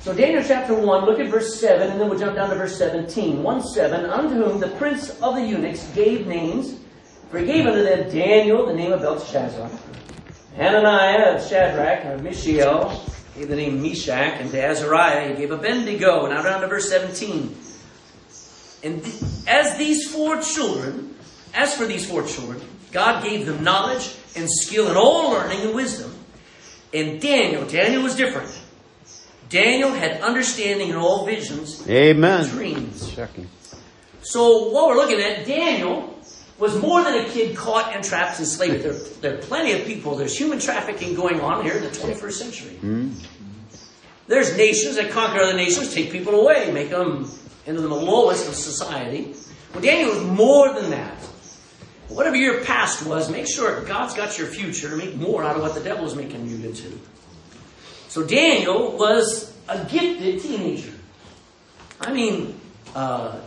So Daniel chapter 1, look at verse 7, and then we'll jump down to verse 17. 1:7, unto whom the prince of the eunuchs gave names, for he gave unto them Daniel, the name of Belteshazzar, Hananiah of Shadrach, and of Mishael, gave the name Meshach, and to Azariah he gave Abednego. Now down to verse 17. And as for these four children, God gave them knowledge and skill and all learning and wisdom. And Daniel was different. Daniel had understanding in all visions and dreams. Checking. So what we're looking at, Daniel was more than a kid caught and trapped and enslaved. There are plenty of people. There's human trafficking going on here in the 21st century. There's nations that conquer other nations, take people away, make them into the lowest of society. Well, Daniel was more than that. Whatever your past was, make sure God's got your future to make more out of what the devil is making you into. So Daniel was a gifted teenager. I mean, I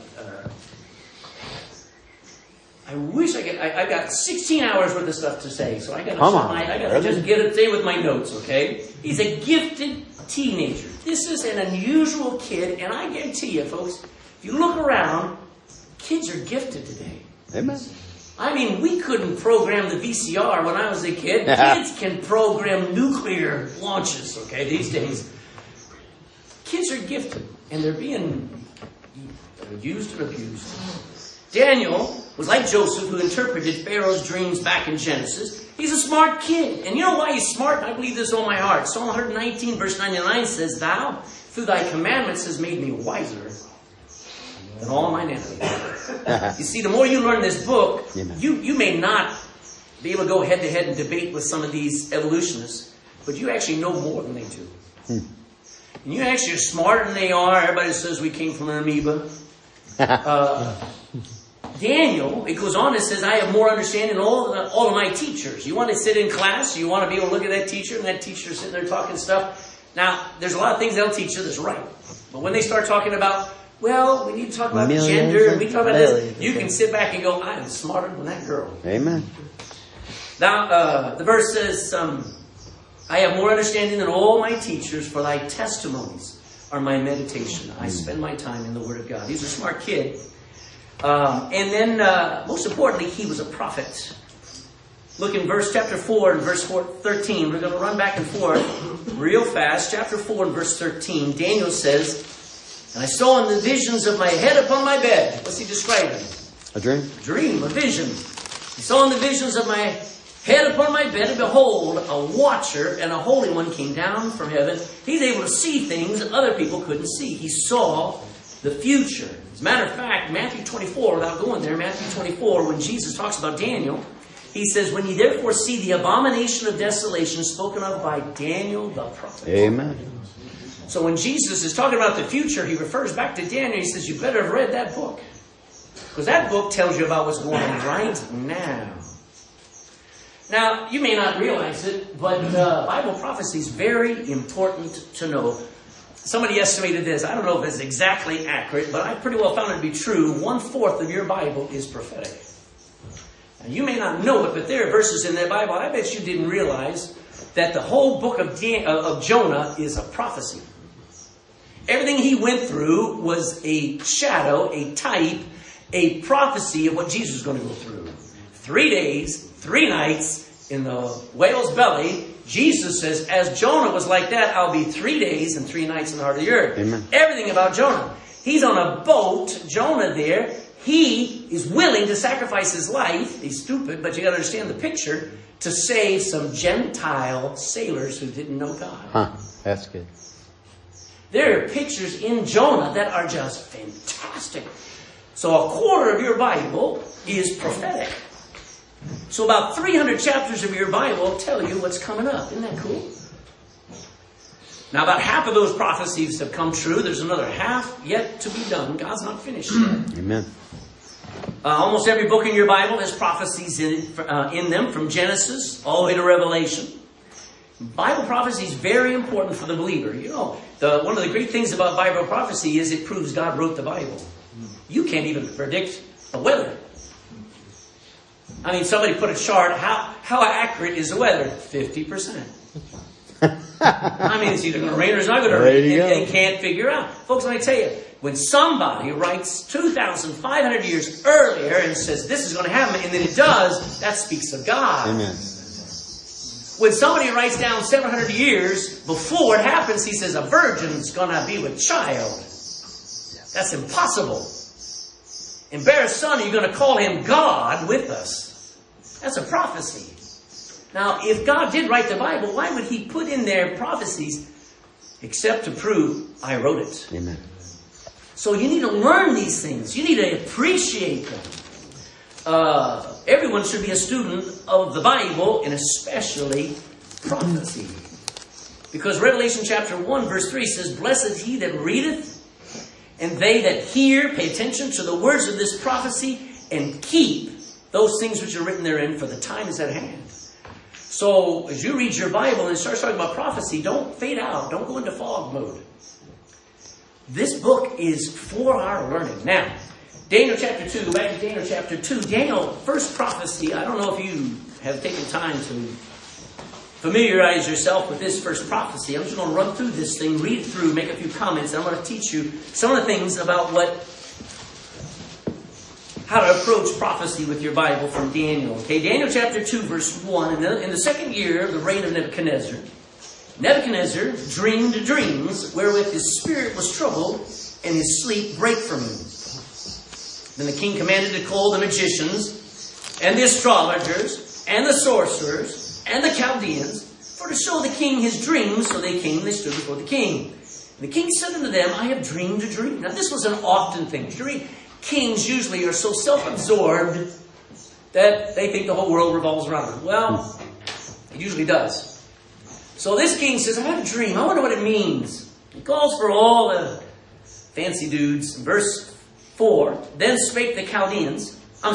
wish I could. I got 16 hours worth of stuff to say, so I got to just get it with my notes. Okay, he's a gifted teenager. This is an unusual kid, and I guarantee you, folks, if you look around, kids are gifted today. Amen. I mean, we couldn't program the VCR when I was a kid. Kids can program nuclear launches, okay, these days. Kids are gifted, and they're being used and abused. Daniel was like Joseph, who interpreted Pharaoh's dreams back in Genesis. He's a smart kid. And you know why he's smart? I believe this with all my heart. Psalm 119, verse 99 says, Thou, through thy commandments, has made me wiser than all mine enemies. You see, the more you learn this book, you may not be able to go head-to-head and debate with some of these evolutionists, but you actually know more than they do. And you actually are smarter than they are. Everybody says we came from an amoeba. Daniel, it goes on and says, I have more understanding than all of my teachers. You want to sit in class, you want to be able to look at that teacher, and that teacher sitting there talking stuff. Now, there's a lot of things they'll teach you that's right. But when they start talking about, well, we need to talk about gender, and we talk about this, you can sit back and go, I am smarter than that girl. Amen. Now, the verse says, I have more understanding than all my teachers, for thy testimonies are my meditation. I spend my time in the Word of God. He's a smart kid. And then, most importantly, he was a prophet. Look in chapter 4 and verse 13. We're going to run back and forth real fast. Chapter 4 and verse 13. Daniel says, And I saw in the visions of my head upon my bed. What's he describing? A dream. A dream, a vision. He saw in the visions of my head upon my bed, and behold, a watcher and a holy one came down from heaven. He's able to see things that other people couldn't see. He saw the future. As a matter of fact, Matthew 24, without going there, Matthew 24, when Jesus talks about Daniel, he says, When ye therefore see the abomination of desolation spoken of by Daniel the prophet. Amen. So when Jesus is talking about the future, he refers back to Daniel. He says, you better have read that book. Because that book tells you about what's going on right now. Now, you may not realize it, but Bible prophecy is very important to know. Somebody estimated this. I don't know if it's exactly accurate, but I pretty well found it to be true. 1/4 of your Bible is prophetic. Now, you may not know it, but there are verses in that Bible. I bet you didn't realize that the whole book of Jonah is a prophecy. Everything he went through was a shadow, a type, a prophecy of what Jesus was going to go through. 3 days, 3 nights in the whale's belly. Jesus says, as Jonah was like that, I'll be 3 days and 3 nights in the heart of the earth. Amen. Everything about Jonah. He's on a boat, Jonah there. He is willing to sacrifice his life. He's stupid, but you got to understand the picture, to save some Gentile sailors who didn't know God. Huh, that's good. There are pictures in Jonah that are just fantastic. So 1/4 of your Bible is prophetic. So about 300 chapters of your Bible tell you what's coming up. Isn't that cool? Now about half of those prophecies have come true. There's another half yet to be done. God's not finished yet. Amen. Almost every book in your Bible has prophecies in them, from Genesis all the way to Revelation. Bible prophecy is very important for the believer. You know, one of the great things about Bible prophecy is it proves God wrote the Bible. You can't even predict the weather. I mean, somebody put a chart. How accurate is the weather? 50%. I mean, it's either going to rain or it's not going to rain. They can't figure out. Folks, let me tell you, when somebody writes 2,500 years earlier and says this is going to happen, and then it does, that speaks of God. Amen. When somebody writes down 700 years before it happens, he says a virgin's going to be with child. That's impossible. And bear a son, you're going to call him God with us. That's a prophecy. Now, if God did write the Bible, why would he put in there prophecies except to prove I wrote it? Amen. So you need to learn these things. You need to appreciate them. Everyone should be a student of the Bible, and especially prophecy. Because Revelation chapter 1 verse 3 says, "Blessed is he that readeth, and they that hear," pay attention to the words of this prophecy, "and keep those things which are written therein, for the time is at hand." So, as you read your Bible and it starts talking about prophecy, don't fade out. Don't go into fog mode. This book is for our learning. Now, Daniel chapter 2, back to Daniel chapter 2. Daniel, first prophecy. I don't know if you have taken time to familiarize yourself with this first prophecy. I'm just going to run through this thing, read it through, make a few comments. I'm going to teach you some of the things about how to approach prophecy with your Bible from Daniel. Okay, Daniel chapter 2, verse 1. In the second year of the reign of Nebuchadnezzar, Nebuchadnezzar dreamed dreams wherewith his spirit was troubled, and his sleep brake from him. Then the king commanded to call the magicians, and the astrologers, and the sorcerers, and the Chaldeans, for to show the king his dreams. So they came, they stood before the king. And the king said unto them, "I have dreamed a dream." Now this was an often thing. Kings usually are so self-absorbed that they think the whole world revolves around them. Well, it usually does. So this king says, "I had a dream. I wonder what it means." He calls for all the fancy dudes. Verse 4, "Then spake the Chaldeans."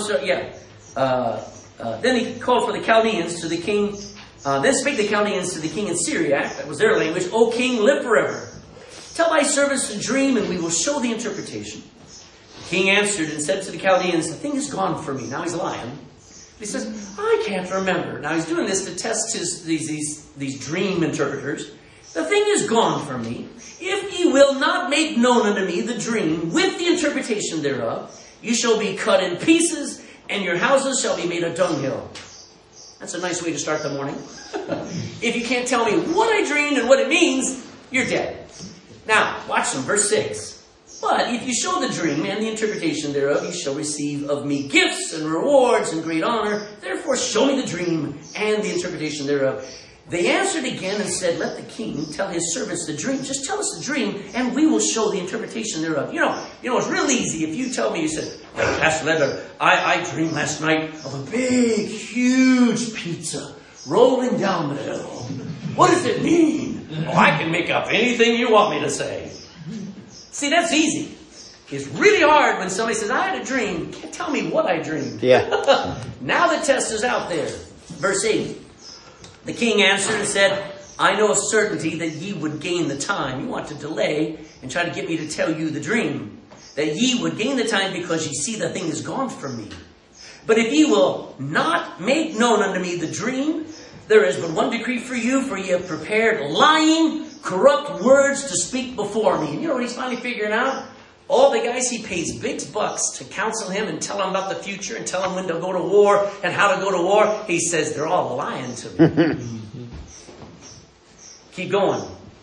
Then he called for the Chaldeans to the king. Then spake the Chaldeans to the king in Syriac, that was their language, "O king, live forever. Tell thy servants the dream, and we will show the interpretation." The king answered and said to the Chaldeans, "The thing is gone from me." Now he's lying. He says, "I can't remember." Now he's doing this to test these dream interpreters. "The thing is gone from me. If ye will not make known unto me the dream with the interpretation thereof, you shall be cut in pieces, and your houses shall be made a dunghill." That's a nice way to start the morning. If you can't tell me what I dreamed and what it means, you're dead. Now, watch them. Verse 6. "But if you show the dream and the interpretation thereof, you shall receive of me gifts and rewards and great honor. Therefore show me the dream and the interpretation thereof." They answered again and said, "Let the king tell his servants the dream." Just tell us the dream, and we will show the interpretation thereof. You know, it's real easy. If you tell me, you said, "Pastor Ledler, I dreamed last night of a big, huge pizza rolling down the hill. What does it mean?" "Oh, I can make up anything you want me to say." See, that's easy. It's really hard when somebody says, "I had a dream." Can't tell me what I dreamed. Yeah. Now the test is out there. Verse 8. The king answered and said, "I know of certainty that ye would gain the time." You want to delay and try to get me to tell you the dream. "That ye would gain the time because ye see the thing is gone from me. But if ye will not make known unto me the dream, there is but one decree for you, for ye have prepared lying, corrupt words to speak before me." And you know what he's finally figuring out? All the guys he pays big bucks to counsel him and tell him about the future and tell him when to go to war and how to go to war. He says they're all lying to me. Keep going.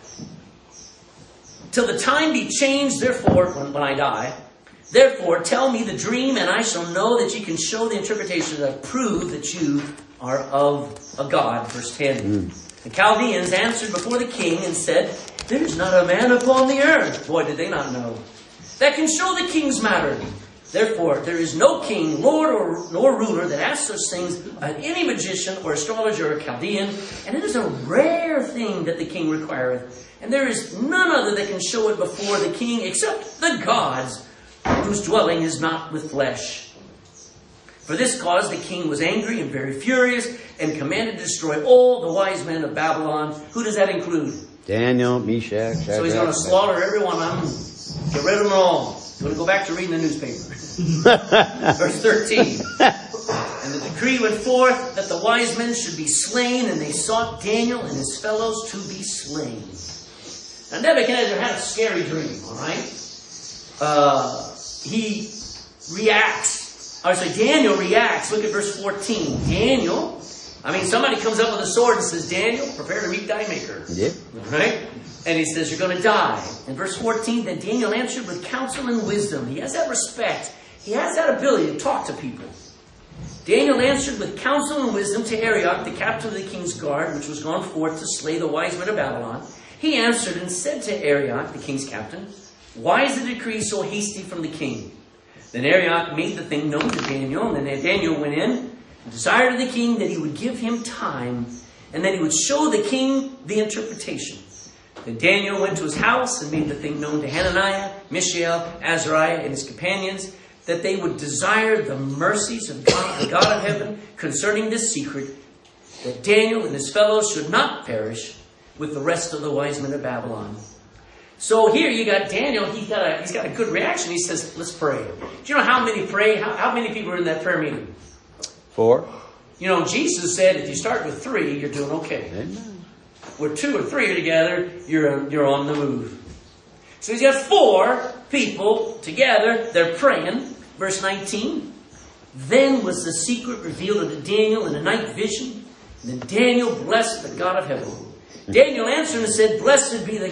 "Till the time be changed, therefore," when I die, "therefore tell me the dream, and I shall know that you can show the interpretation that prove that you are of a God." Verse 10. The Chaldeans answered before the king and said, "There is not a man upon the earth," boy, did they not know, "that can show the king's matter. Therefore, there is no king, lord, nor ruler that asks such things of any magician or astrologer or Chaldean. And it is a rare thing that the king requireth. And there is none other that can show it before the king except the gods, whose dwelling is not with flesh." For this cause the king was angry and very furious, and commanded to destroy all the wise men of Babylon. Who does that include? Daniel, Meshach, Shadrach. So he's going to slaughter every one of them. Get rid of them all. You want to go back to reading the newspaper. Verse 13. "And And the decree went forth that the wise men should be slain, and they sought Daniel and his fellows to be slain. Now Nebuchadnezzar had a scary dream, all right? Daniel reacts. Look at verse 14. Somebody comes up with a sword and says, Daniel, prepare to meet thy maker. Yeah. Right? And he says, you're going to die. In verse 14, then Daniel answered with counsel and wisdom. He has that respect. He has that ability to talk to people. Daniel answered with counsel and wisdom to Arioch, the captain of the king's guard, which was gone forth to slay the wise men of Babylon. He answered and said to Arioch, the king's captain, why is the decree so hasty from the king? Then Arioch made the thing known to Daniel, and then Daniel went in and desired of the king that he would give him time, and that he would show the king the interpretation. Then Daniel went to his house and made the thing known to Hananiah, Mishael, Azariah, and his companions, that they would desire the mercies of God, the God of heaven, concerning this secret, that Daniel and his fellows should not perish with the rest of the wise men of Babylon. So here you got Daniel. He's got a good reaction. He says, let's pray. Do you know how many pray? How many people are in that prayer meeting? 4. Jesus said, if you start with 3, you're doing okay. Amen. Where 2 or 3 are together, you're on the move. So he's got 4 people together. They're praying. Verse 19. Then was the secret revealed unto Daniel in a night vision. And then Daniel blessed the God of heaven. Daniel answered and said, blessed be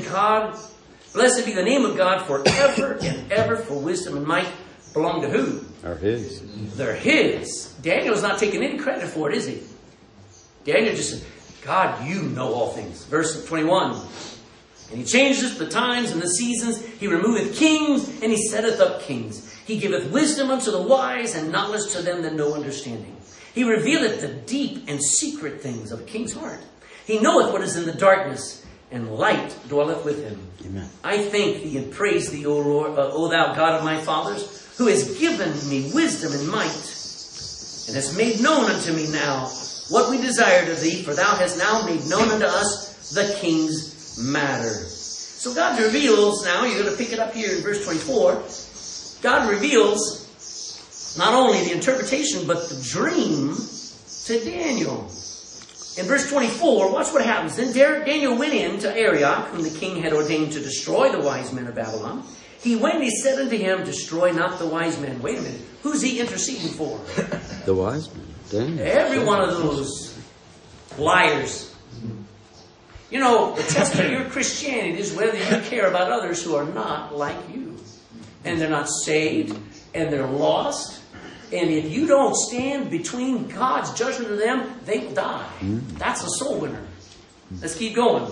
the name of God forever and ever, for wisdom and might belong to who? Are his. They're his. Daniel's not taking any credit for it, is he? Daniel just said, God, you know all things. Verse 21. And he changeth the times and the seasons. He removeth kings, and he setteth up kings. He giveth wisdom unto the wise, and knowledge to them that know understanding. He revealeth the deep and secret things of a king's heart. He knoweth what is in the darkness, and light dwelleth with him. Amen. I thank thee and praise thee, O Lord, O thou God of my fathers, who has given me wisdom and might, and hast made known unto me now what we desired of thee, for thou hast now made known unto us the king's matter. So God reveals, now you're going to pick it up here in verse 24, God reveals not only the interpretation, but the dream to Daniel. In verse 24, watch what happens. Then Daniel went in to Arioch, whom the king had ordained to destroy the wise men of Babylon. He went and he said unto him, destroy not the wise men. Wait a minute. Who's he interceding for? The wise men. Daniel. Every one of those liars. You know, the test of your Christianity is whether you care about others who are not like you. And they're not saved. And they're lost. And if you don't stand between God's judgment of them, they will die. That's a soul winner. Let's keep going.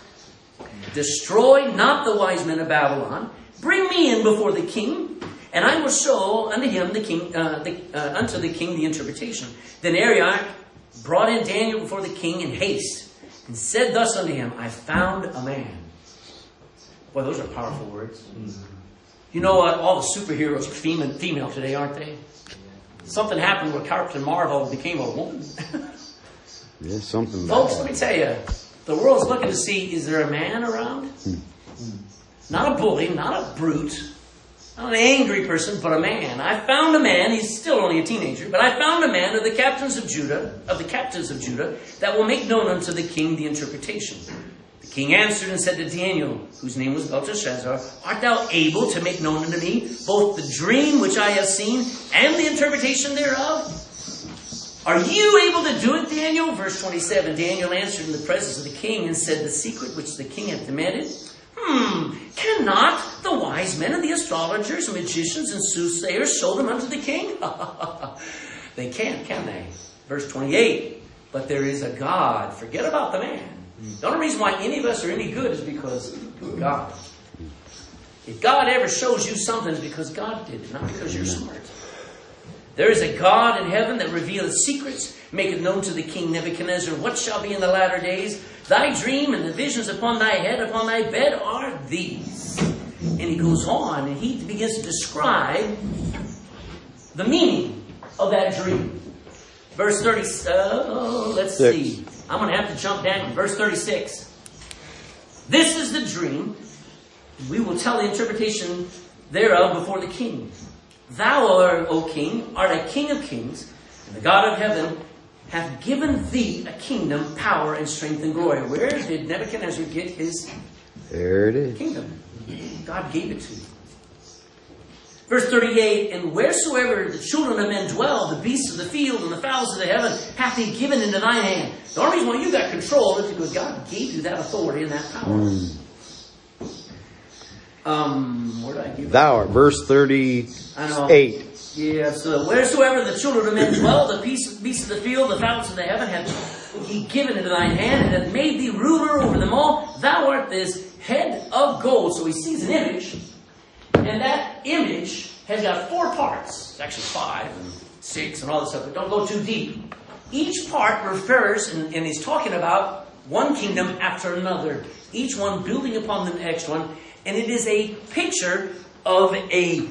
Destroy not the wise men of Babylon. Bring me in before the king, and I will show unto him the king, unto the king the interpretation. Then Arioch brought in Daniel before the king in haste, and said thus unto him, I found a man. Boy, those are powerful words. You know what? All the superheroes are female today, aren't they? Something happened where Captain Marvel became a woman. Yeah, something. Folks, let me tell you, the world's looking to see, is there a man around? Not a bully, not a brute, not an angry person, but a man. I found a man, he's still only a teenager, but I found a man of the captains of Judah, that will make known unto the king the interpretation. The king answered and said to Daniel, whose name was Belteshazzar, art thou able to make known unto me both the dream which I have seen and the interpretation thereof? Are you able to do it, Daniel? Verse 27, Daniel answered in the presence of the king and said, the secret which the king hath demanded, cannot the wise men and the astrologers, magicians, and soothsayers show them unto the king? They can't, can they? Verse 28, but there is a God. Forget about the man. The only reason why any of us are any good is because of God. If God ever shows you something, it's because God did it, not because you're smart. There is a God in heaven that revealeth secrets, maketh known to the king Nebuchadnezzar what shall be in the latter days. Thy dream and the visions upon thy head, upon thy bed are these. And he goes on and he begins to describe the meaning of that dream. Verse 30, let's see. I'm going to have to jump down to verse 36. This is the dream. We will tell the interpretation thereof before the king. Thou, O king, art a king of kings. And the God of heaven hath given thee a kingdom, power, and strength, and glory. Where did Nebuchadnezzar get his There it is. kingdom? God gave it to him. Verse 38, and wheresoever the children of men dwell, the beasts of the field and the fowls of the heaven, hath he given into thine hand. The only reason why you got control is because God gave you that authority and that power. Where did I give it? Thou art, verse 38. Yeah, so wheresoever the children of men dwell, the beasts of the field, the fowls of the heaven, hath he given into thine hand, and hath made thee ruler over them all. Thou art this head of gold. So he sees an image, and that image has got 4 parts. It's actually 5 and 6 and all this stuff, but don't go too deep. Each part refers, and he's talking about one kingdom after another, each one building upon the next one, and it is a picture of a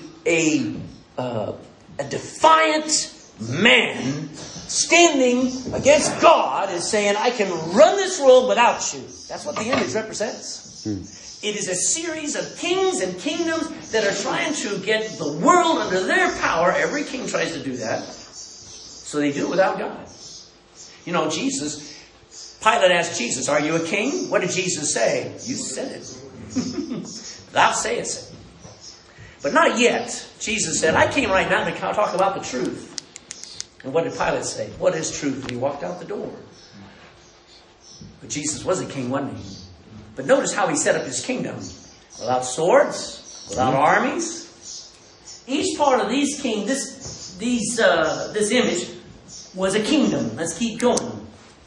defiant man standing against God and saying, I can run this world without you. That's what the image represents. It is a series of kings and kingdoms that are trying to get the world under their power. Every king tries to do that. So they do it without God. You know, Pilate asked Jesus, are you a king? What did Jesus say? You said it. Thou sayest it. But not yet. Jesus said, I came right now to talk about the truth. And what did Pilate say? What is truth? And he walked out the door. But Jesus was a king, wasn't he? But notice how he set up his kingdom. Without swords, without armies. Each part of these kings, this image was a kingdom. Let's keep going.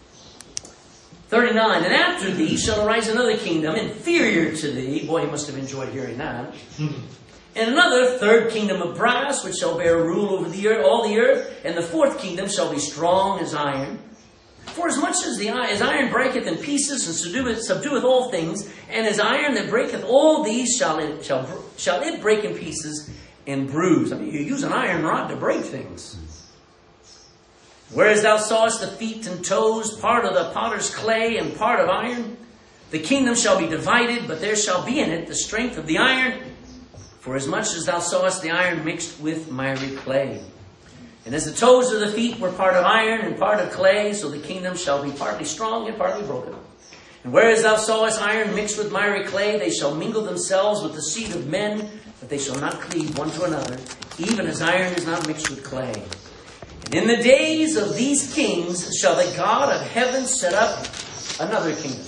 39, and after thee shall arise another kingdom inferior to thee. Boy, he must have enjoyed hearing that. And another third kingdom of brass, which shall bear rule over the earth, all the earth. And the fourth kingdom shall be strong as iron. For as much as iron breaketh in pieces and subdueth all things, and as iron that breaketh all these shall it break in pieces and bruise. I mean, you use an iron rod to break things. Whereas thou sawest the feet and toes, part of the potter's clay and part of iron, the kingdom shall be divided, but there shall be in it the strength of the iron. For as much as thou sawest the iron mixed with miry clay. And as the toes of the feet were part of iron and part of clay, so the kingdom shall be partly strong and partly broken. And whereas thou sawest iron mixed with miry clay, they shall mingle themselves with the seed of men, but they shall not cleave one to another, even as iron is not mixed with clay. And in the days of these kings shall the God of heaven set up another kingdom,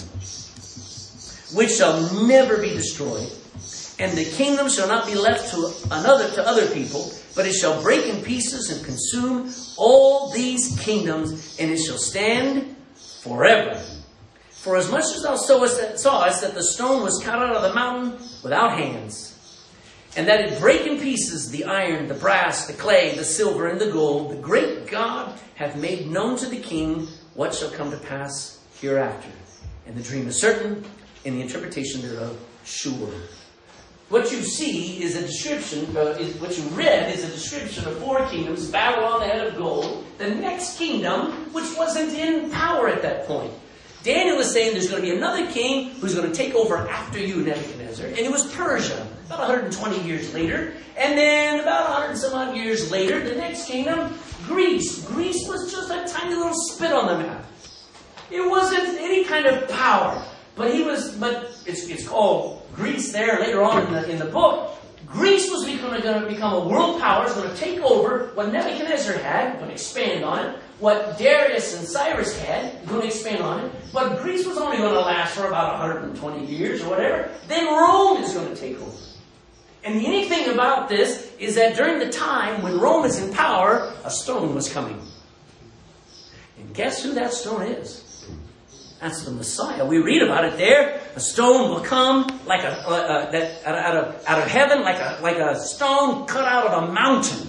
which shall never be destroyed. And the kingdom shall not be left to other people, but it shall break in pieces and consume all these kingdoms, and it shall stand forever. For as much as thou sawest that the stone was cut out of the mountain without hands, and that it break in pieces the iron, the brass, the clay, the silver, and the gold, the great God hath made known to the king what shall come to pass hereafter. And the dream is certain, and the interpretation thereof sure. What you see is a description, what you read is a description of 4 kingdoms, Babylon, the head of gold, the next kingdom, which wasn't in power at that point. Daniel is saying there's going to be another king who's going to take over after you, Nebuchadnezzar, and it was Persia, about 120 years later. And then about 100 some odd years later, the next kingdom, Greece. Greece was just a tiny little spit on the map. It wasn't any kind of power. But it's called Greece there later on in the book. Greece was going to become a world power. It's going to take over what Nebuchadnezzar had, going to expand on it. What Darius and Cyrus had, going to expand on it. But Greece was only going to last for about 120 years or whatever. Then Rome is going to take over. And the unique thing about this is that during the time when Rome is in power, a stone was coming. And guess who that stone is? That's the Messiah. We read about it there. A stone will come like out of heaven, like a stone cut out of a mountain.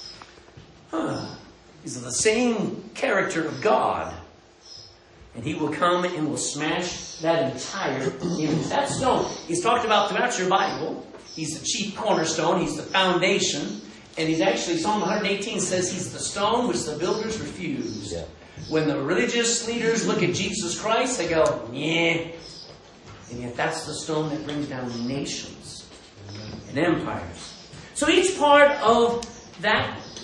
He's the same character of God, and he will come and will smash that entire image. That stone is talked about throughout your Bible. He's the chief cornerstone. He's the foundation, and he's actually Psalm 118 says he's the stone which the builders refused. Yeah. When the religious leaders look at Jesus Christ, they go, yeah. And yet that's the stone that brings down nations and empires. So each part of that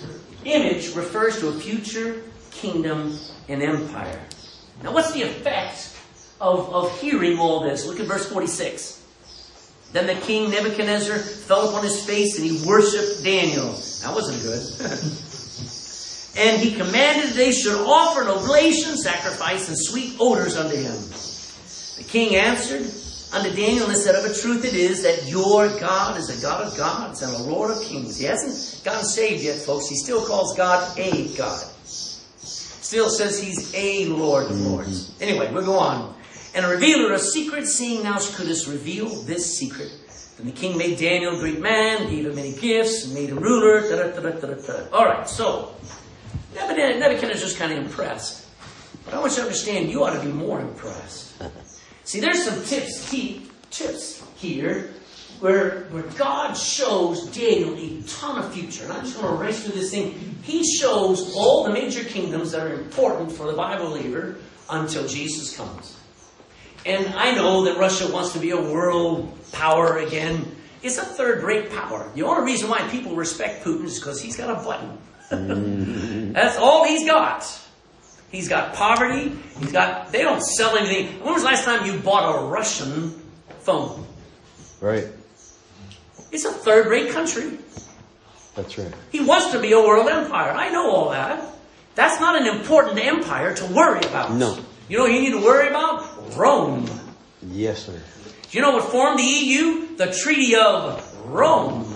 image refers to a future kingdom and empire. Now what's the effect of hearing all this? Look at verse 46. Then the king Nebuchadnezzar fell upon his face and he worshipped Daniel. That wasn't good. And he commanded that they should offer an oblation, sacrifice, and sweet odors unto him. The king answered unto Daniel and said, of a truth it is that your God is a God of gods and a Lord of kings. He hasn't gotten saved yet, folks. He still calls God a God. Still says he's a Lord of lords. Anyway, we'll go on. And a revealer of secrets, seeing thou couldst reveal this secret. Then the king made Daniel a great man, gave him many gifts, and made him ruler. All right, so Nebuchadnezzar's kind of impressed. But I want you to understand, you ought to be more impressed. See, there's some tips here where God shows Daniel a ton of future. And I'm just going to race through this thing. He shows all the major kingdoms that are important for the Bible believer until Jesus comes. And I know that Russia wants to be a world power again. It's a third-rate power. The only reason why people respect Putin is because he's got a button. That's all he's got. He's got poverty. They don't sell anything. When was the last time you bought a Russian phone? Right. It's a third-rate country. That's right. He wants to be a world empire. I know all that. That's not an important empire to worry about. No. You know what you need to worry about? Rome. Yes, sir. Do you know what formed the EU? The Treaty of Rome.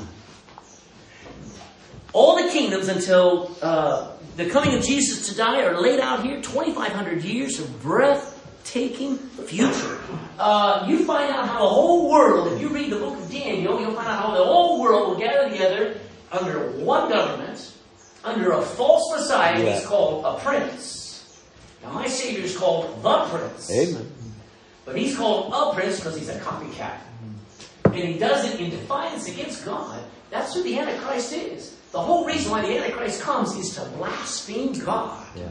All the kingdoms until the coming of Jesus to die are laid out here. 2,500 years of breathtaking future. You find out how the whole world, if you read the book of Daniel, you'll find out how the whole world will gather together under one government, under a false Messiah. Yeah. He's called a prince. Now my Savior is called the Prince. Amen. But he's called a prince because he's a copycat. And he does it in defiance against God. That's who the Antichrist is. The whole reason why the Antichrist comes is to blaspheme God. Yeah.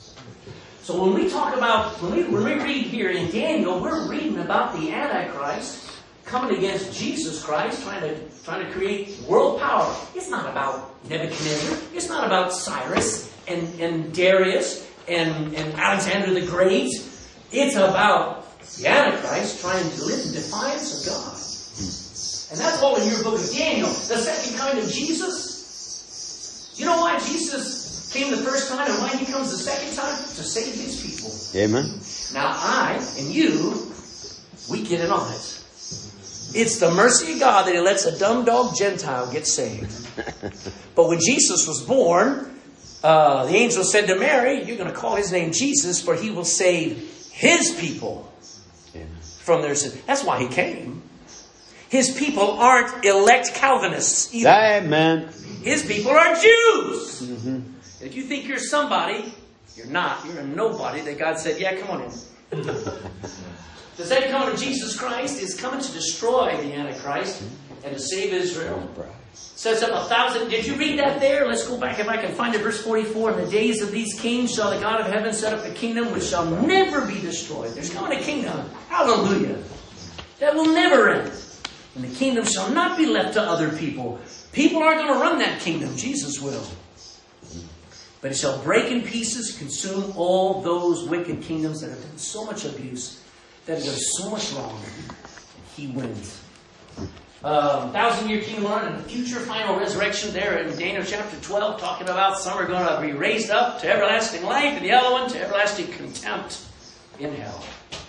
So when we talk about, when we read here in Daniel, we're reading about the Antichrist coming against Jesus Christ, trying to create world power. It's not about Nebuchadnezzar. It's not about Cyrus and Darius and Alexander the Great. It's about the Antichrist trying to live in defiance of God. And that's all in your book of Daniel. The second kind of Jesus. You know why Jesus came the first time and why he comes the second time? To save his people. Amen. Now I and you, we get in on it. It's the mercy of God that he lets a dumb dog Gentile get saved. But when Jesus was born, the angel said to Mary, you're going to call his name Jesus, for he will save his people from their sin. That's why he came. His people aren't elect Calvinists either. Amen. His people are Jews. Mm-hmm. If you think you're somebody, you're not. You're a nobody that God said, yeah, come on in. The second coming of Jesus Christ is coming to destroy the Antichrist and to save Israel. Sets up 1,000. Did you read that there? Let's go back if I can find it. Verse 44. In the days of these kings shall the God of heaven set up a kingdom which shall never be destroyed. There's coming a kingdom. Hallelujah. That will never end. And the kingdom shall not be left to other people. People aren't going to run that kingdom. Jesus will. But it shall break in pieces, consume all those wicked kingdoms that have done so much abuse, that have done so much wrong. And he wins. 1,000-year kingdom and a future final resurrection there in Daniel chapter 12, talking about some are going to be raised up to everlasting life and the other one to everlasting contempt in hell.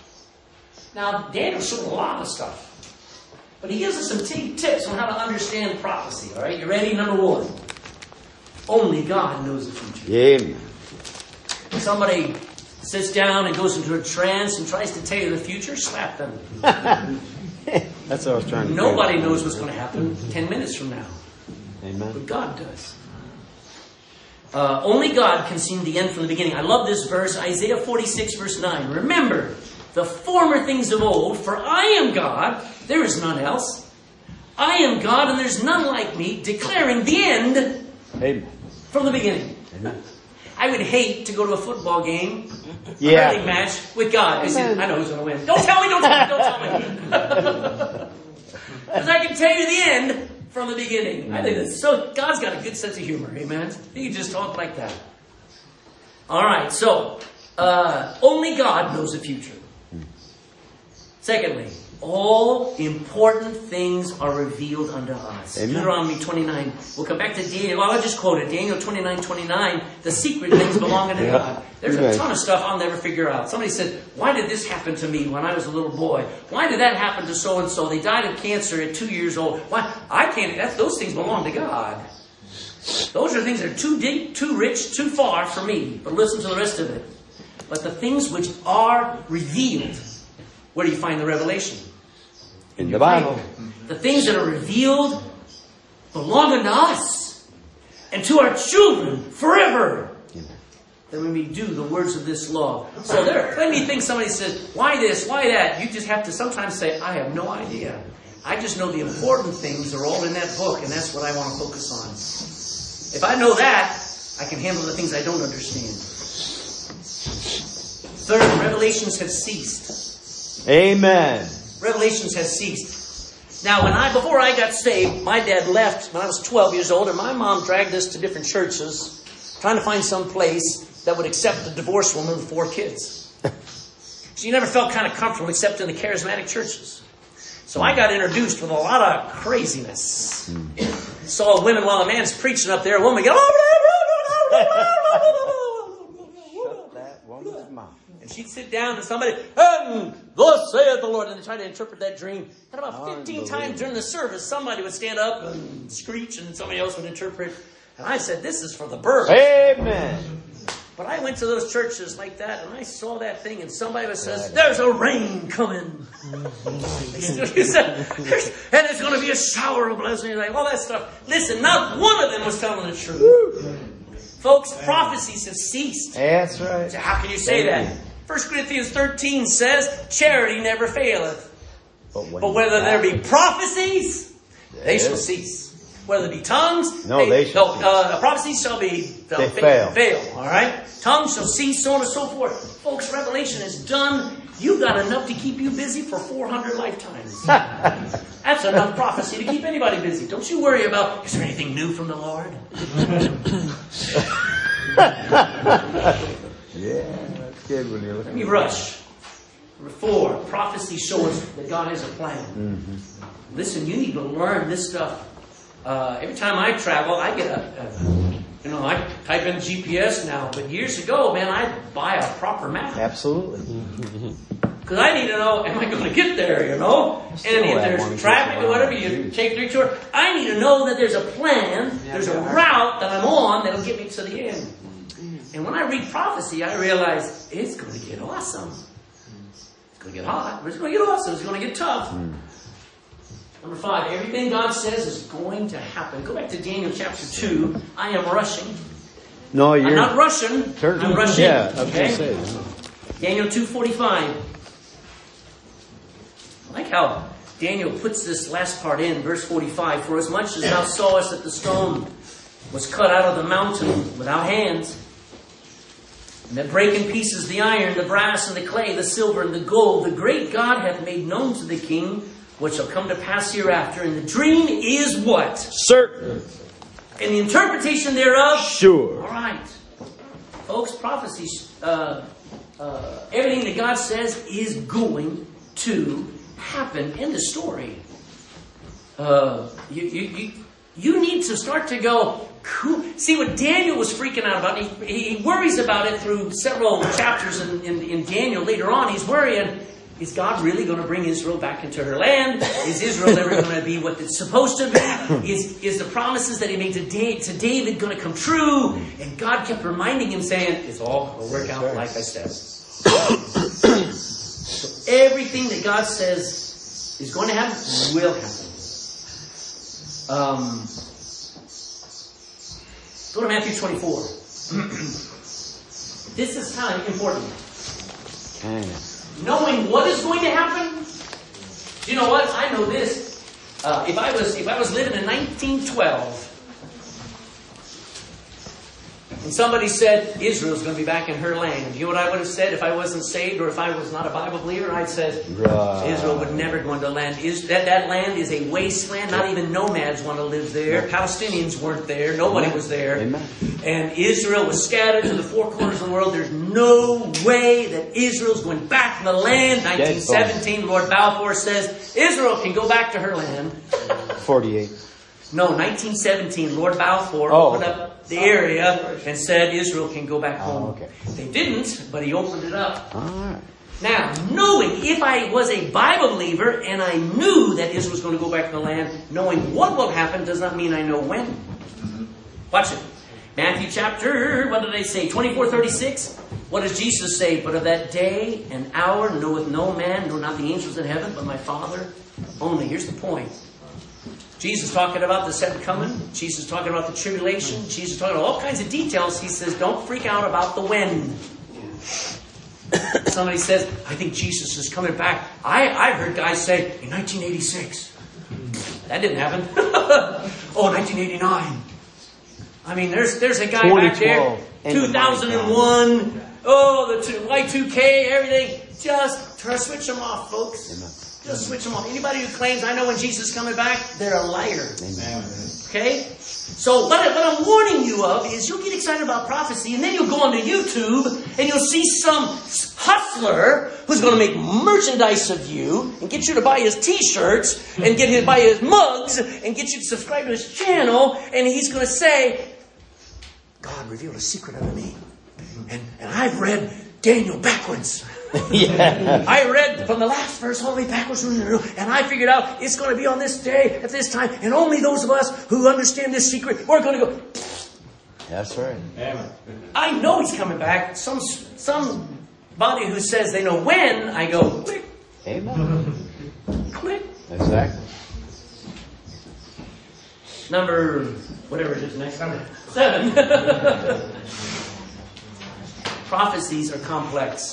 Now, Daniel showed a lot of stuff. But he gives us some tips on how to understand prophecy. All right, you ready? Number one. Only God knows the future. Amen. If somebody sits down and goes into a trance and tries to tell you the future, slap them. That's what I was trying to do. Nobody knows what's going to happen 10 minutes from now. Amen. But God does. Only God can see the end from the beginning. I love this verse, Isaiah 46, verse 9. Remember the former things of old, for I am God, there is none else. I am God, and there's none like me, declaring the end Amen. from the beginning. Amen. I would hate to go to a football game, Yeah. a hurling match with God. I know who's going to win. Don't tell me, don't tell me, don't tell me. Because I can tell you the end from the beginning. I think that's so. God's got a good sense of humor. Amen. He can just talk like that. All right. So only God knows the future. Secondly, all important things are revealed unto us. Amen. Deuteronomy 29. We'll come back to Daniel. Well, I'll just quote it. Daniel 29:29. The secret things belong unto God. There's a ton of stuff I'll never figure out. Somebody said, why did this happen to me when I was a little boy? Why did that happen to so-and-so? They died of cancer at 2 years old. Why? I can't. Those things belong to God. Those are things that are too deep, too rich, too far for me. But listen to the rest of it. But the things which are revealed, where do you find the revelation? In the Bible. The things that are revealed belong unto us and to our children forever. That we may do the words of this law. So there are plenty of things somebody says, why this, why that? You just have to sometimes say, I have no idea. I just know the important things are all in that book, and that's what I want to focus on. If I know that, I can handle the things I don't understand. Third, revelations have ceased. Amen. Revelations have ceased. Now, before I got saved, my dad left when I was 12 years old, and my mom dragged us to different churches, trying to find some place that would accept a divorced woman with 4 kids. She never felt kind of comfortable except in the charismatic churches. So I got introduced with a lot of craziness. Saw women while a man's preaching up there, a woman go, Shut that woman's mouth. and she'd sit down and somebody, and thus saith the Lord, and they tried to interpret that dream. And about 15 times during the service, somebody would stand up and screech, and somebody else would interpret. And I said, this is for the birds. Amen. But I went to those churches like that, and I saw that thing, and somebody says, there's a rain coming. And it's going to be a shower of blessings, like all that stuff. Listen, not one of them was telling the truth. Folks, prophecies have ceased. That's right. So how can you say that? 1 Corinthians 13 says, charity never faileth. But whether there be prophecies, they shall cease. Whether it be tongues, prophecies shall be fail. All right, tongues shall cease, so on and so forth. Folks, Revelation is done. You've got enough to keep you busy for 400 lifetimes. That's enough prophecy to keep anybody busy. Don't you worry about, is there anything new from the Lord? Yeah, that's good when you're looking. Let me rush. Number 4, prophecy shows that God has a plan. Mm-hmm. Listen, you need to learn this stuff. Every time I travel, I get I type in GPS now. But years ago, man, I'd buy a proper map. Absolutely. Because I need to know, am I going to get there, And if there's traffic or whatever, you take the detour. I need to know that there's a plan, there's a route that I'm on that'll get me to the end. And when I read prophecy, I realize it's going to get awesome. It's going to get hot, but it's going to get awesome. It's going to get tough. Number 5, everything God says is going to happen. Go back to Daniel chapter 2. I am rushing. No, I'm not rushing. I'm rushing. Yeah, okay? Daniel 2:45. I like how Daniel puts this last part in, verse 45. For as much as thou sawest that the stone was cut out of the mountain without hands, and that break in pieces the iron, the brass, and the clay, the silver, and the gold, the great God hath made known to the king what shall come to pass hereafter. And the dream is what? Certain. And the interpretation thereof? Sure. All right. Folks, prophecies, everything that God says is going to happen in the story. You need to start to go, cool. See what Daniel was freaking out about. He worries about it through several chapters in Daniel later on. He's worrying, is God really going to bring Israel back into her land? Is Israel ever going to be what it's supposed to be? Is the promises that he made to David going to come true? And God kept reminding him, saying, it's all going to work out like I said. So everything that God says is going to happen will happen. Go to Matthew 24. This is kind of important. Knowing what is going to happen. Do you know what? I know this. If I was living in 1912, And somebody said, Israel's going to be back in her land. You know what I would have said if I wasn't saved or if I was not a Bible believer? I'd said, Israel would never go into land. That land is a wasteland. Not even nomads want to live there. Palestinians weren't there. Nobody was there. Amen. And Israel was scattered to the four corners of the world. There's no way that Israel's going back to the land. 1917, Lord Balfour says, Israel can go back to her land. 48. No, 1917, Lord Balfour opened up the area and said Israel can go back home. Okay. They didn't, but he opened it up. All right. Now, knowing if I was a Bible believer and I knew that Israel was going to go back to the land, knowing what will happen does not mean I know when. Watch it. Matthew chapter, what did they say? 24:36. What does Jesus say? But of that day and hour knoweth no man, nor not the angels in heaven, but my Father only. Here's the point. Jesus talking about the second coming. Jesus talking about the tribulation. Jesus talking about all kinds of details. He says, don't freak out about the when. Somebody says, I think Jesus is coming back. I heard guys say, in 1986. That didn't happen. 1989. I mean, there's a guy back there. 2001. The Y2K, everything. Just switch them off, folks. Amen. Just switch them off. Anybody who claims, I know when Jesus is coming back, they're a liar. Amen. Okay? So what I'm warning you of is you'll get excited about prophecy and then you'll go onto YouTube and you'll see some hustler who's going to make merchandise of you and get you to buy his t-shirts and get you to buy his mugs and get you to subscribe to his channel, and he's going to say, God revealed a secret unto me. And I've read Daniel backwards. Yeah. I read from the last verse all the way backwards, and I figured out it's going to be on this day at this time, and only those of us who understand this secret, we're going to go. That's right. Amen. I know he's coming back. Somebody who says they know when, I go, click, Amen. click. Exactly. Number, whatever it is next, number 7. Prophecies are complex.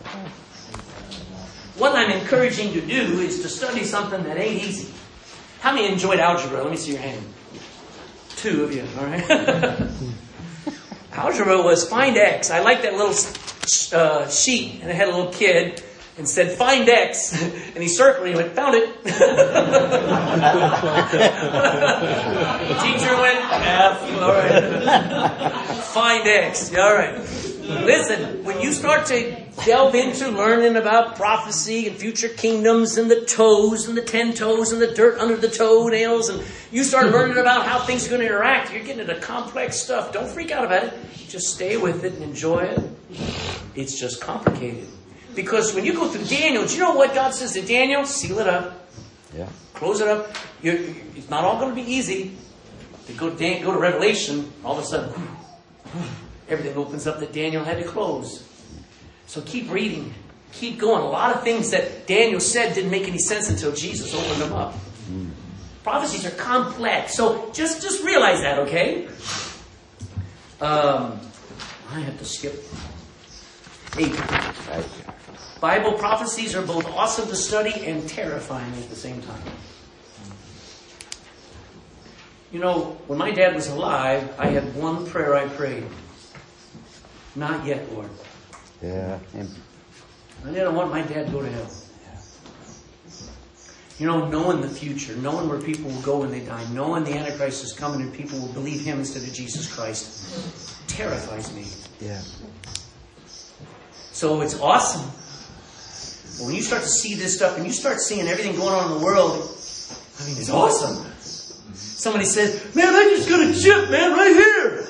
What I'm encouraging you to do is to study something that ain't easy. How many enjoyed algebra? Let me see your hand. 2 of you, all right? Algebra was find X. I like that little sheet, and it had a little kid, and said, find X. And he circled it and went, found it. Teacher went, F. All right. Find X. All right. Listen, when you start to delve into learning about prophecy and future kingdoms and the toes and the 10 toes and the dirt under the toenails, and you start learning about how things are going to interact, you're getting into complex stuff. Don't freak out about it. Just stay with it and enjoy it. It's just complicated. Because when you go through Daniel, do you know what God says to Daniel? Seal it up. Yeah. Close it up. It's not all going to be easy. To go to Revelation, all of a sudden, everything opens up that Daniel had to close. So keep reading. Keep going. A lot of things that Daniel said didn't make any sense until Jesus opened them up. Prophecies are complex. So just realize that, okay? I have to skip 8. Bible prophecies are both awesome to study and terrifying at the same time. You know, when my dad was alive, I had one prayer I prayed. Not yet, Lord. Yeah. I didn't want my dad to go to hell. You know, knowing the future, knowing where people will go when they die, knowing the Antichrist is coming and people will believe him instead of Jesus Christ, terrifies me. Yeah. So it's awesome. But when you start to see this stuff and you start seeing everything going on in the world, I mean, it's awesome. Somebody says, man, I just got a chip, man, right here.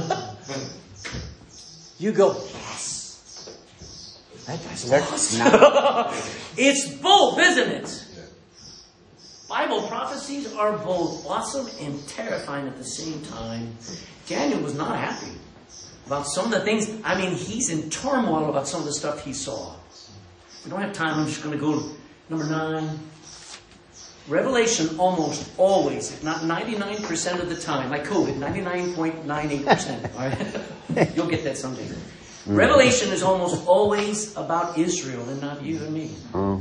You go, yes. That guy's lost. It's both, isn't it? Bible prophecies are both awesome and terrifying at the same time. Daniel was not happy about some of the things. I mean, he's in turmoil about some of the stuff he saw. We don't have time. I'm just going to go to number 9. Revelation almost always, if not 99% of the time, like COVID, 99.98%. All right? You'll get that someday. Revelation is almost always about Israel and not you and me.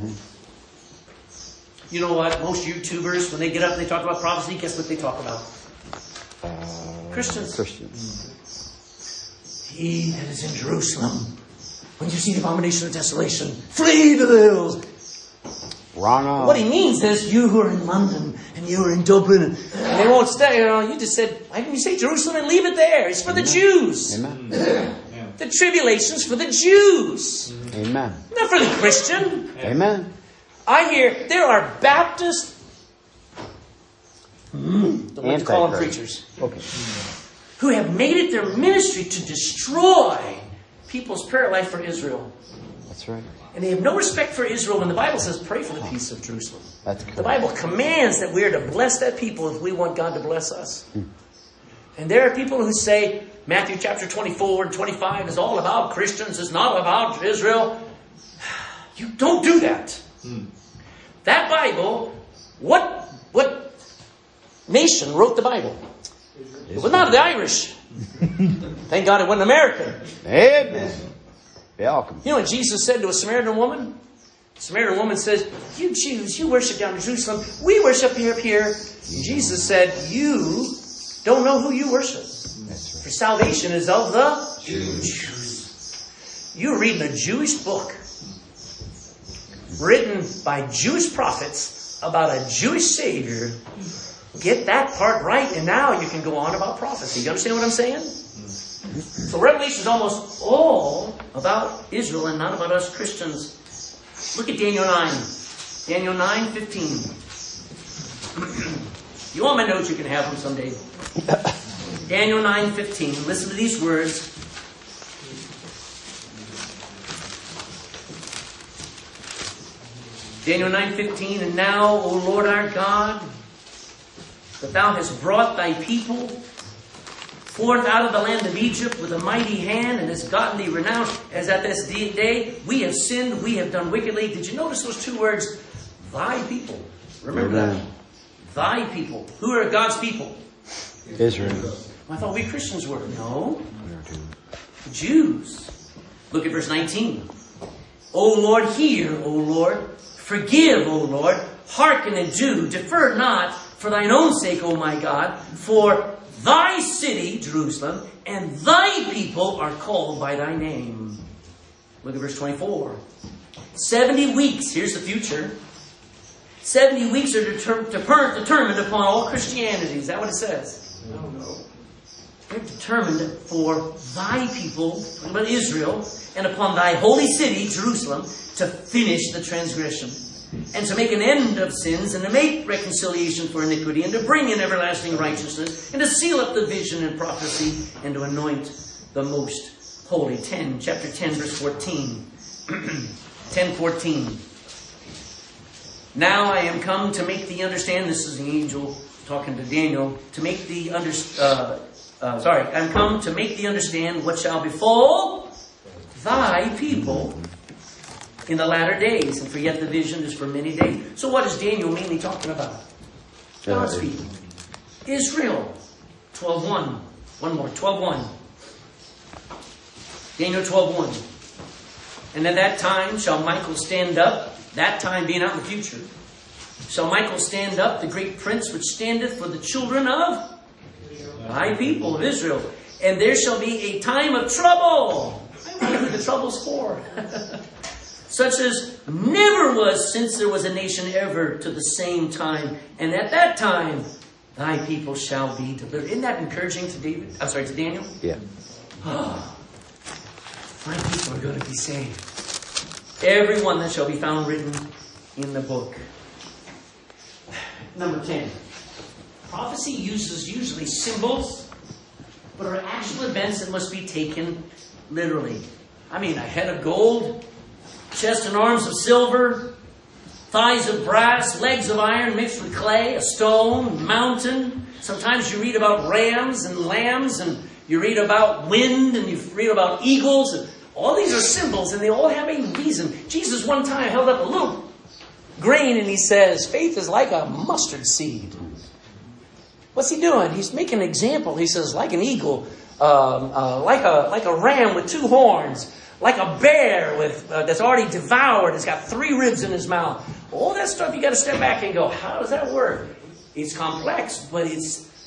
You know what? Most YouTubers, when they get up and they talk about prophecy, guess what they talk about? Christians. He that is in Jerusalem, when you see the abomination of desolation, flee to the hills. Wrong on. What he means is, you who are in London and you are in Dublin, and they won't stay. You just said, why didn't you say Jerusalem and leave it there? It's for the Jews. Amen. The tribulation's for the Jews. Amen. Not for the Christian. Amen. I hear there are Baptist, don't like to call them preachers, Okay. who have made it their ministry to destroy people's prayer life for Israel. That's right. And they have no respect for Israel when the Bible says, pray for the peace of Jerusalem. That's good. The Bible commands that we are to bless that people if we want God to bless us. And there are people who say, Matthew chapter 24 and 25 is all about Christians, it's not about Israel. You don't do that. That Bible, what nation wrote the Bible? It was not the Irish. Thank God it wasn't American. Amen. Welcome. You know what Jesus said to a Samaritan woman? The Samaritan woman says, you Jews, you worship down in Jerusalem. We worship here up here. Jesus said, you don't know who you worship. That's For salvation is of the Jews. You're reading a Jewish book written by Jewish prophets about a Jewish Savior. Get that part right, and now you can go on about prophecy. You understand what I'm saying? So Revelation is almost all about Israel and not about us Christians. Look at Daniel 9. Daniel 9:15. You want my notes, you can have them someday. Daniel 9:15. Listen to these words. Daniel 9:15. And now, O Lord our God, that thou hast brought thy people forth out of the land of Egypt with a mighty hand, and hast gotten thee renown, as at this day we have sinned, we have done wickedly. Did you notice those two words? Thy people. Remember that? Thy people. Who are God's people? Israel. I thought we Christians were. No. The Jews. Look at verse 19. O Lord, hear, O Lord. Forgive, O Lord. Hearken and do. Defer not for thine own sake, O my God. For thy city, Jerusalem, and thy people are called by thy name. Look at verse 24. 70 weeks. Here's the future. 70 weeks are determined upon all Christianity. Is that what it says? No. They're determined for thy people, talking about Israel, and upon thy holy city, Jerusalem, to finish the transgression, and to make an end of sins, and to make reconciliation for iniquity, and to bring in everlasting righteousness, and to seal up the vision and prophecy, and to anoint the most holy. Chapter 10, verse 14. 10:14. Now I am come to make thee understand. This is the angel talking to Daniel. To make thee I'm come to make thee understand what shall befall thy people in the latter days. And for yet the vision is for many days. So what is Daniel mainly talking about? God's people. Israel. 12:1. One more. 12:1. Daniel 12:1. And at that time shall Michael stand up. That time being out in the future. Shall Michael stand up, the great prince which standeth for the children of thy people of Israel. And there shall be a time of trouble. I wonder who the trouble's for. Such as never was since there was a nation ever to the same time. And at that time, thy people shall be delivered. Isn't that encouraging to to Daniel? Yeah. My people are going to be saved. Every one that shall be found written in the book. Number 10. Prophecy uses usually symbols, but are actual events that must be taken literally. I mean, a head of gold, chest and arms of silver, thighs of brass, legs of iron mixed with clay, a stone, mountain. Sometimes you read about rams and lambs, and you read about wind, and you read about eagles. And all these are symbols, and they all have a reason. Jesus one time held up a little grain, and he says, faith is like a mustard seed. What's he doing? He's making an example. He says, like an eagle, like a ram with 2 horns, like a bear with that's already devoured. It's got 3 ribs in his mouth. All that stuff, you got to step back and go, how does that work? It's complex, but it's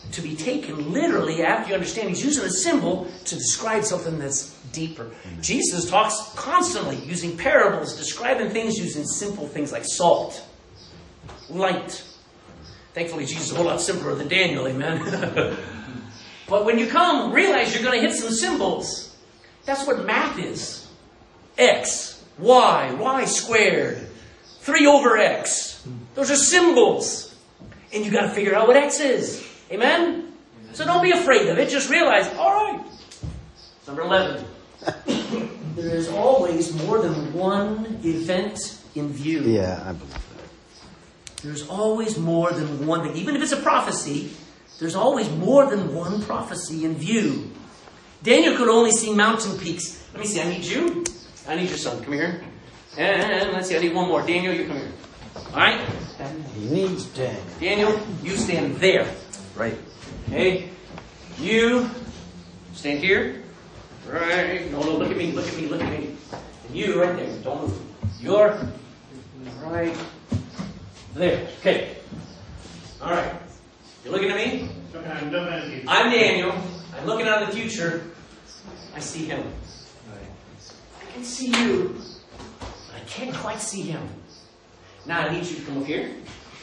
to be taken literally after you understand he's using a symbol to describe something that's deeper. Jesus talks constantly using parables, describing things using simple things like salt, light. Thankfully, Jesus is a whole lot simpler than Daniel, amen? But when you come, realize you're going to hit some symbols. That's what math is. X, Y, Y squared, 3 over X. Those are symbols. And you got to figure out what X is. Amen? So don't be afraid of it. Just realize, all right. Number 11. There is always more than one event in view. Yeah, I believe that. There's always more than one thing. Even if it's a prophecy, there's always more than one prophecy in view. Daniel could only see mountain peaks. Let me see, I need you. I need your son. Come here. And let's see, I need one more. Daniel, you come here. All right? He needs Daniel. Daniel, you stand there. Right. Okay? You stand here. Right. No, look at me, look at me, look at me. And you right there. Don't move. You're right there. Okay. All right. You're looking at me? I'm Daniel. I'm looking out in the future. I see him. I can see you. But I can't quite see him. Now I need you to come up here.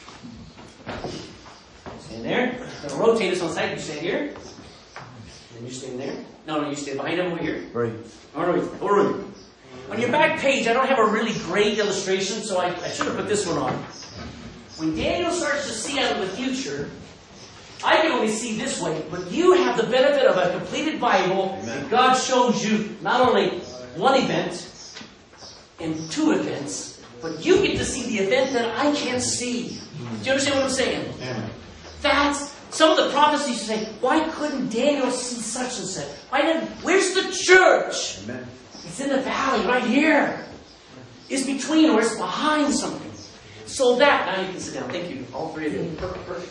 Stand there. I'm going to rotate us on the side. You stand here. And you stand there. No, you stand behind him over here. Right. All right. All right. On your back page, I don't have a really great illustration, so I should have put this one on. When Daniel starts to see out of the future, I can only see this way, but you have the benefit of a completed Bible. And God shows you not only one event and 2 events, but you get to see the event that I can't see. Do you understand what I'm saying? Amen. That's some of the prophecies you say, why couldn't Daniel see such and such? Where's the church? Amen. It's in the valley right here. It's between or it's behind something. So that, now you can sit down. Thank you. All 3 of you. Perfect.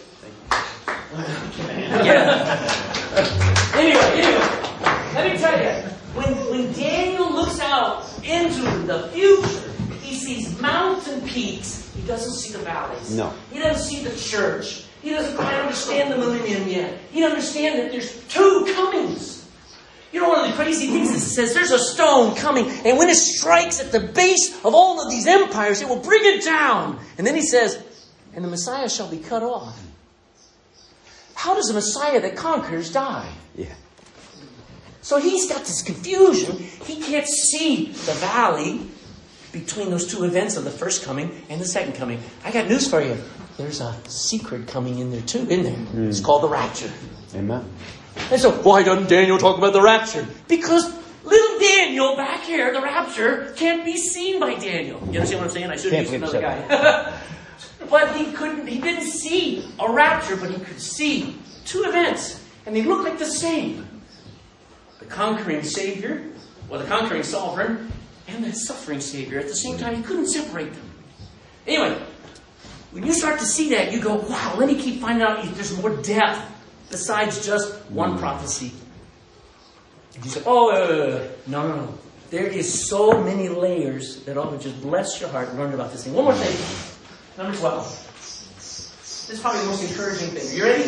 Anyway, let me tell you, when Daniel looks out into the future, he sees mountain peaks. He doesn't see the valleys. No. He doesn't see the church. He doesn't quite understand the millennium yet. He doesn't understand that there's 2 comings. You know, one of the crazy things is it says there's a stone coming, and when it strikes at the base of all of these empires, it will bring it down. And then he says, and the Messiah shall be cut off. How does a Messiah that conquers die? Yeah. So he's got this confusion. He can't see the valley between those 2 events of the first coming and the second coming. I got news for you. There's a secret coming in there too, in there. It's called the rapture. Amen. And so, why doesn't Daniel talk about the rapture? Because little Daniel back here, the rapture, can't be seen by Daniel. You understand what I'm saying? I should have used another guy. But he didn't see a rapture, but he could see 2 events. And they look like the same. The conquering Savior, or the conquering sovereign, and the suffering Savior. At the same time, he couldn't separate them. Anyway, when you start to see that, you go, wow, let me keep finding out if there's more depth besides just one prophecy. You say, no. There is so many layers that ought to just bless your heart and learn about this thing. One more thing. Number 12. This is probably the most encouraging thing. Are you ready?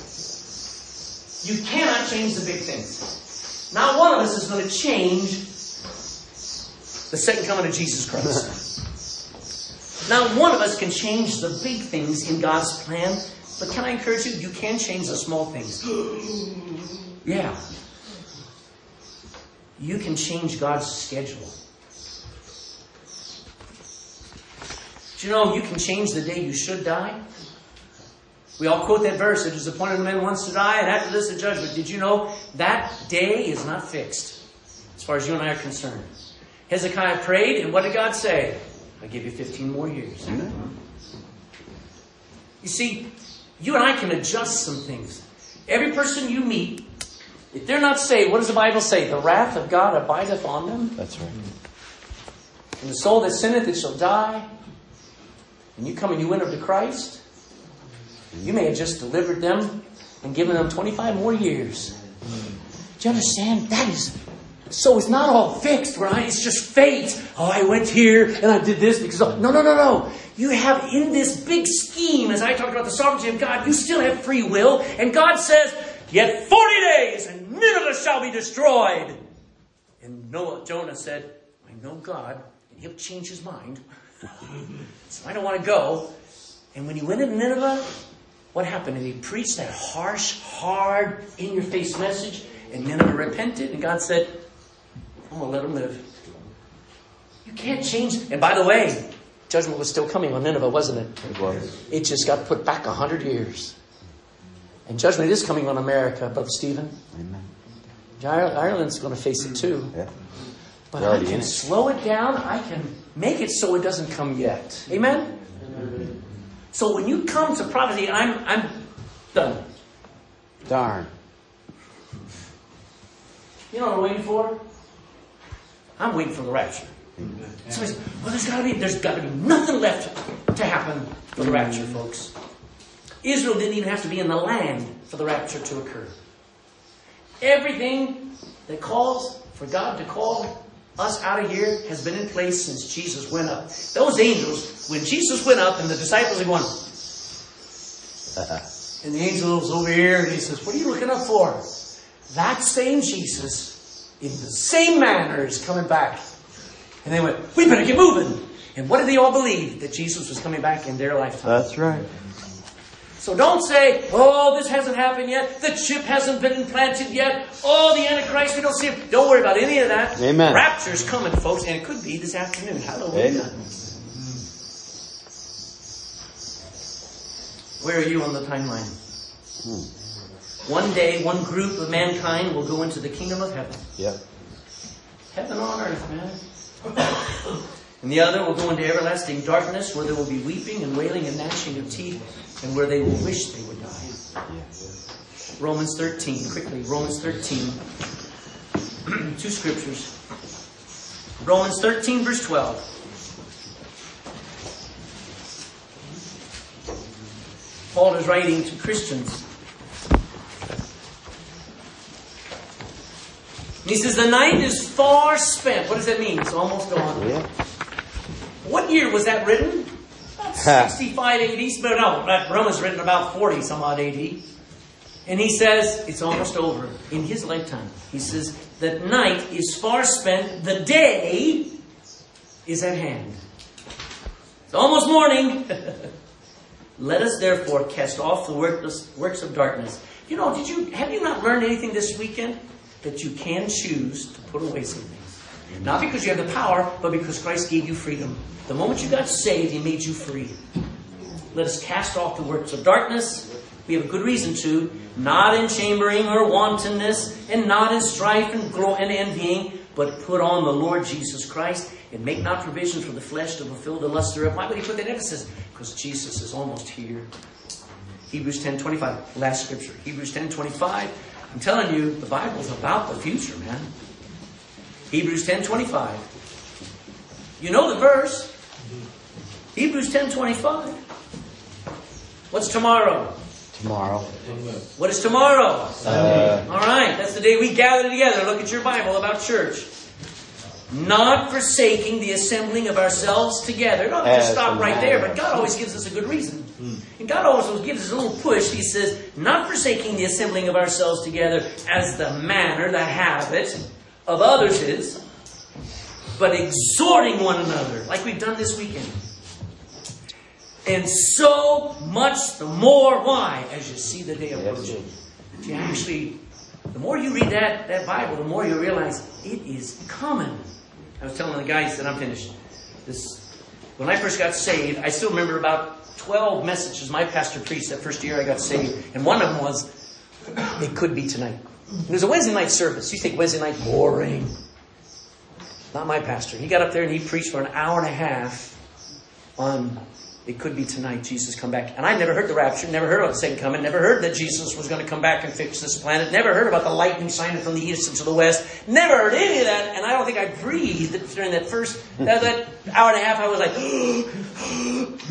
You cannot change the big things. Not one of us is going to change the second coming of Jesus Christ. Not one of us can change the big things in God's plan. But can I encourage you? You can change the small things. Yeah. You can change God's schedule. Do you know you can change the day you should die? We all quote that verse, it is appointed to men once to die, and after this the judgment. Did you know that day is not fixed, as far as you and I are concerned? Hezekiah prayed, and what did God say? I give you 15 more years. You see, you and I can adjust some things. Every person you meet, if they're not saved, what does the Bible say? The wrath of God abideth on them. That's right. And the soul that sinneth, it shall die. And you come and you win to Christ, you may have just delivered them and given them 25 more years. Do you understand? That is... So it's not all fixed, right? It's just fate. Oh, I went here and I did this because... No. you have in this big scheme, as I talked about the sovereignty of God, you still have free will. And God says, yet 40 days and Nineveh shall be destroyed. And Jonah said, I know God, and he'll change his mind. So I don't want to go. And when he went into Nineveh, what happened? And he preached that harsh, hard, in-your-face message. And Nineveh repented. And God said, I'm going to let them live. You can't change. And by the way, judgment was still coming on Nineveh, wasn't it? It was. It just got put back 100 years. And judgment is coming on America, Brother Stephen. Amen. Ireland's going to face it too. Yeah. But I can slow it down. I can make it so it doesn't come yet. Amen? So when you come to prophecy, I'm done. Darn. You know what I'm waiting for? I'm waiting for the rapture. Somebody says, well, there's got to be nothing left to happen for the rapture, folks. Israel didn't even have to be in the land for the rapture to occur. Everything that calls for God to call us out of here has been in place since Jesus went up. Those angels, when Jesus went up and the disciples are going, and the angel was over here and he says, what are you looking up for? That same Jesus, in the same manner, is coming back. And they went, we better get moving. And what did they all believe? That Jesus was coming back in their lifetime. That's right. So don't say, oh, this hasn't happened yet. The chip hasn't been implanted yet. Oh, the Antichrist, we don't see him. Don't worry about any of that. Amen. Rapture's coming, folks, and it could be this afternoon. Hallelujah. Amen. Where are you on the timeline? One day, one group of mankind will go into the kingdom of heaven. Yeah. Heaven on earth, man. And the other will go into everlasting darkness, where there will be weeping and wailing and gnashing of teeth, and where they will wish they would die. Romans 13, quickly. Romans 13. 2 scriptures. Romans 13, verse 12. Paul is writing to Christians. And he says, the night is far spent. What does that mean? It's almost gone. Yeah. What year was that written? About 65 AD. But no, that Romans written about 40 some odd AD. And he says, it's almost over. In his lifetime. He says, the night is far spent. The day is at hand. It's almost morning. Let us therefore cast off the works of darkness. You know, have you not learned anything this weekend? That you can choose to put away some things. Not because you have the power, but because Christ gave you freedom. The moment you got saved, He made you free. Let us cast off the works of darkness. We have a good reason to. Not in chambering or wantonness, and not in strife and envying, but put on the Lord Jesus Christ, and make not provision for the flesh to fulfill the lust thereof. Why would He put that emphasis? Because Jesus is almost here. Hebrews 10:25, last scripture. Hebrews 10:25. I'm telling you, the Bible's about the future, man. Hebrews 10:25. You know the verse. Hebrews 10:25. What's tomorrow? Tomorrow. What is tomorrow? Sunday. All right, that's the day we gather together. Look at your Bible about church. Not forsaking the assembling of ourselves together. Don't just stop right there, but God always gives us a good reason. And God always gives us a little push. He says, not forsaking the assembling of ourselves together as the manner, the habit of others is, but exhorting one another, like we've done this weekend. And so much the more, why? As you see the day approaching. You actually, the more you read that Bible, the more you realize it is coming. I was telling the guys that I'm finished. When I first got saved, I still remember about 12 messages my pastor preached that first year I got saved. And one of them was, it could be tonight. It was a Wednesday night service. You think Wednesday night, boring. Not my pastor. He got up there and he preached for an hour and a half on it could be tonight, Jesus come back. And I never heard the rapture, never heard about the second coming, never heard that Jesus was going to come back and fix this planet, never heard about the lightning shining from the east into the west, never heard any of that, and I don't think I breathed during that first, that hour and a half. I was like,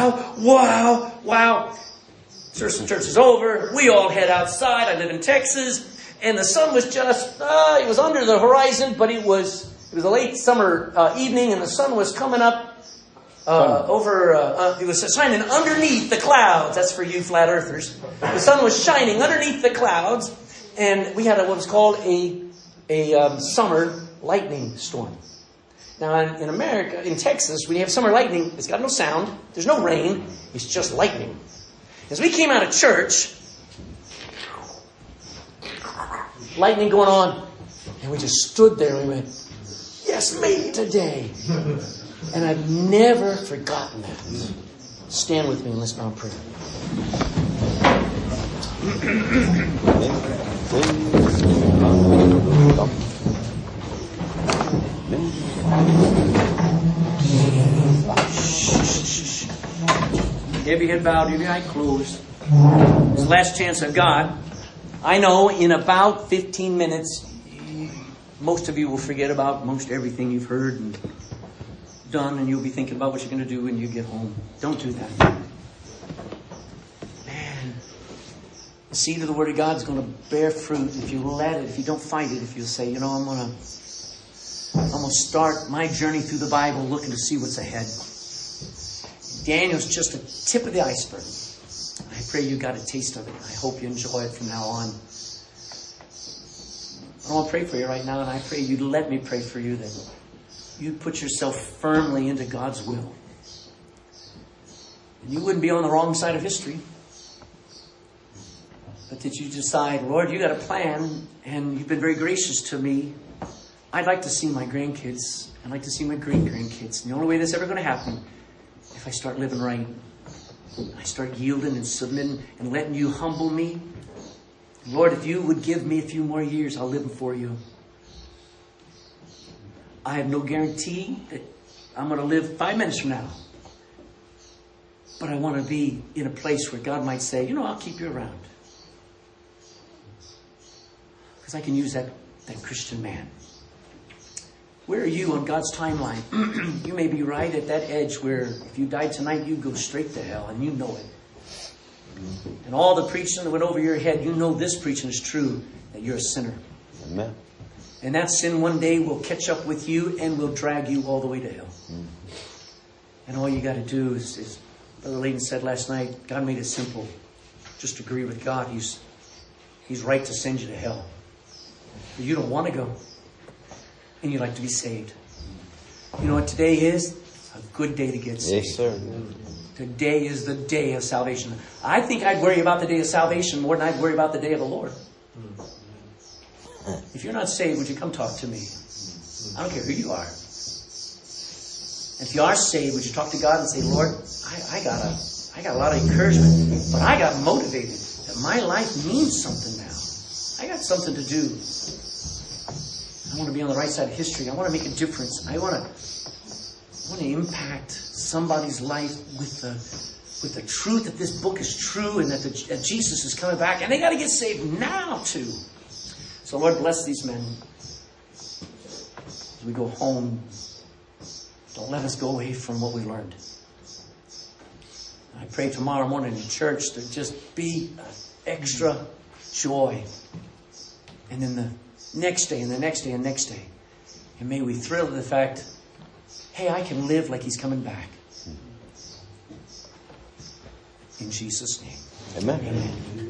wow. Church is over. We all head outside. I live in Texas. And the sun was just, it was under the horizon, but it was a late summer evening, and the sun was coming up It was shining underneath the clouds. That's for you flat earthers. The sun was shining underneath the clouds, and we had what was called a summer lightning storm. Now in America, in Texas, when you have summer lightning, it's got no sound. There's no rain. It's just lightning. As we came out of church, lightning going on, and we just stood there and we went, yes, maybe today. And I've never forgotten that. Stand with me and let's bow in prayer. Every head bowed, every eye closed. It's the last chance I've got. I know in about 15 minutes, most of you will forget about most everything you've heard and done, and you'll be thinking about what you're going to do when you get home. Don't do that. Man, the seed of the Word of God is going to bear fruit if you let it, if you don't fight it, if you say, I'm going to start my journey through the Bible looking to see what's ahead. Daniel's just a tip of the iceberg. I pray you got a taste of it. I hope you enjoy it from now on. I want to pray for you right now, and I pray you'd let me pray for you that you put yourself firmly into God's will. And you wouldn't be on the wrong side of history. But that you decide, Lord, you got a plan, and you've been very gracious to me. I'd like to see my grandkids. I'd like to see my great-grandkids. And the only way that's ever going to happen, if I start living right, I start yielding and submitting and letting you humble me. Lord, if you would give me a few more years, I'll live them for you. I have no guarantee that I'm going to live 5 minutes from now. But I want to be in a place where God might say, I'll keep you around. Because I can use that Christian man. Where are you on God's timeline? You may be right at that edge where if you died tonight, you'd go straight to hell, and you know it. And all the preaching that went over your head, you know this preaching is true, that you're a sinner. Amen. And that sin one day will catch up with you and will drag you all the way to hell. And all you got to do is, Brother Layton said last night, God made it simple. Just agree with God. He's right to send you to hell. But you don't want to go. And you'd like to be saved. You know what today is? A good day to get saved. Yes, sir. Today is the day of salvation. I think I'd worry about the day of salvation more than I'd worry about the day of the Lord. If you're not saved, would you come talk to me? I don't care who you are. And if you are saved, would you talk to God and say, Lord, I got a lot of encouragement, but I got motivated that my life means something now. I got something to do. I want to be on the right side of history. I want to make a difference. I want to impact somebody's life with the truth that this book is true and that Jesus is coming back. And they got to get saved now too. So Lord, bless these men. As we go home, don't let us go away from what we learned. I pray tomorrow morning in church there just be extra joy. And then the next day and the next day and next day. And may we thrill to the fact, hey, I can live like He's coming back. In Jesus' name. Amen. Amen.